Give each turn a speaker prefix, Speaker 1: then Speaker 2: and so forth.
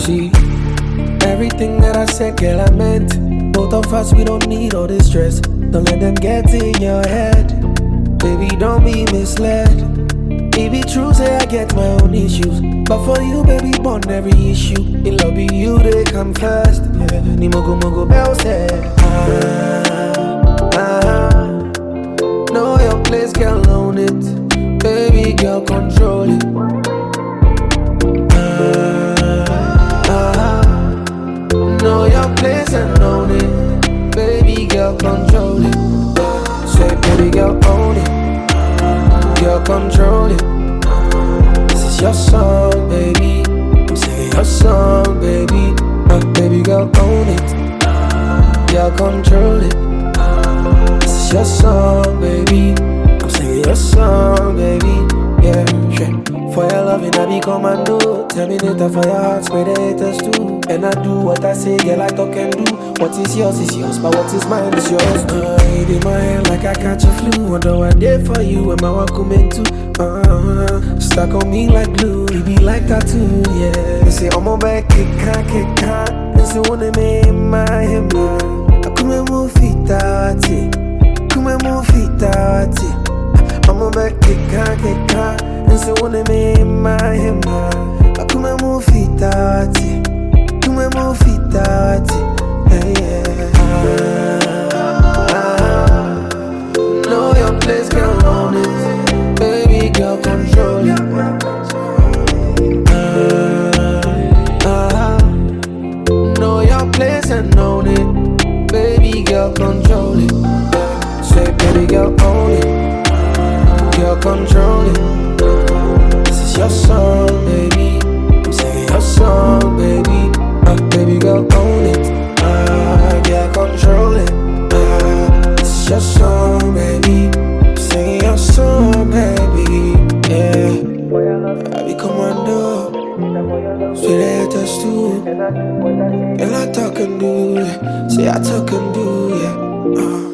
Speaker 1: See, everything that I said, girl, I meant. Both of us, we don't need all this stress. Don't let them get in your head. Baby, don't be misled. It be true, say I get my own issues, but for you, baby, born every issue. In love with you, they come first. Yeah. Ni mogo mogo bell say, know your place, girl, own it. Baby, girl, control it. Know your place and own it. Baby, girl, control it. Say, baby, girl, own it. Girl, control it. This is your song, baby. I'm singing your song, baby. Baby girl, own it. Girl, control it. This is your song, baby. I'm singing your song, baby. Yeah, shit. For your loving, I be commando. Terminator for your heart, spray the haters too. And I do what I say, girl, I talk and do. What is yours, but what is mine is yours. It in my hand like I catch a flu. Wonder what I did for you and my work come into. Stuck on me like glue, it be like tattoo, yeah. They say, I'm on back, kick can't. They say, wanna make my head, man. I come and move feet out, come and move feet out, I'm on back, kick can't. They say, wanna make my head, man. I come and move feet out, come and move feet out, yeah. Know your place, girl, own it. Baby girl, control it. Know your place and own it. Baby girl, control it. Say, baby girl, own it. Girl, control it. This is your song, baby. I'm singing your song, baby. Baby girl, own it. Girl, control it. This is your song, baby. I'm singing your song, baby. Yeah, I be commando. Straight haters too. Girl, I talk and do. Say I talk and do, yeah.